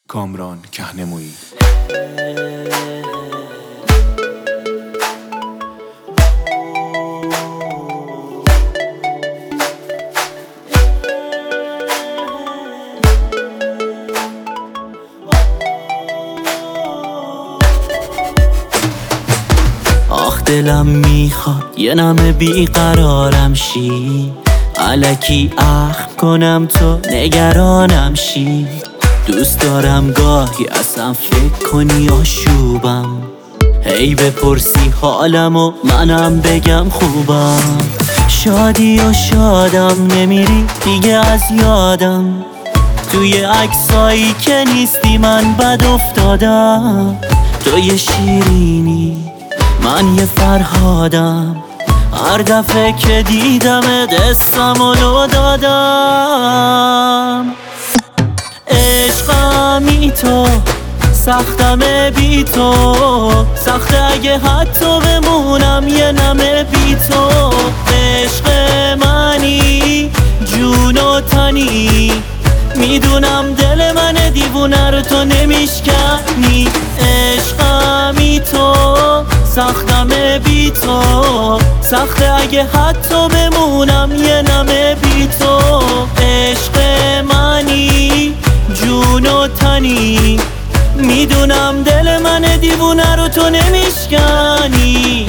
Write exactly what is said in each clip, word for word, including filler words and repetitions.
کامران کهنمویی. آخ دلم میخواد یه نمه بیقرارم شی، الکی اخم کنم تو نگرانم شی. دوست دارم گاهی اصلا فکر کنی آشوبم، هی بپرسی حالم و منم بگم خوبم. شادی و شادم نمیری دیگه از یادم، توی عکسایی که نیستی من بد افتادم. تو یه شیرینی من یه فرهادم، هر دفعه که دیدمت اسممو لو دادم. عشقمی تو سختمه بی تو، سخته اگه حتی بمونم یه نمه بی تو. عشق منی جون و تنی، میدونم دل من دیوونه رو تو نمیشکنی. عشقمی تو سختمه بی تو، سخته اگه حتی بمونم یه نمه بی تو. عشق منی جون و تنی، میدونم دل من دیوونه رو تو نمیشکنی.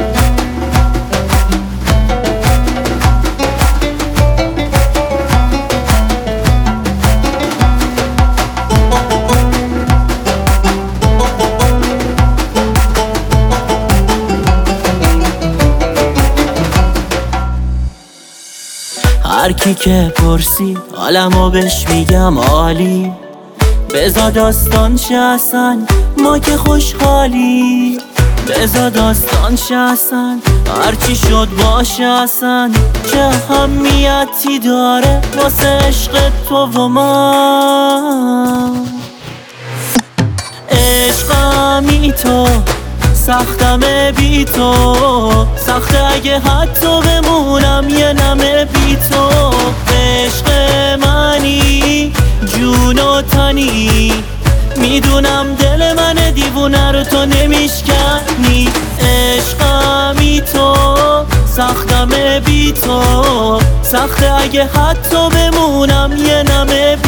هر کی که پرسی حالمو بهش میگم عالی، بذار داستان شه اصلا ما که خوشحالی. بذار داستان شه اصلا هرچی شد باشه اصلا، چه اهمیتی داره واسه عشق تو و من. عشقمی تو سختمه بی تو، سخته اگه حتی بمونم یه نمه بی تو. عشق منی جون و تنی، میدونم دل من دیوونه رو تو نمیشکنی. عشقمی تو سختمه بی تو، سخته اگه حتی بمونم یه نمه بی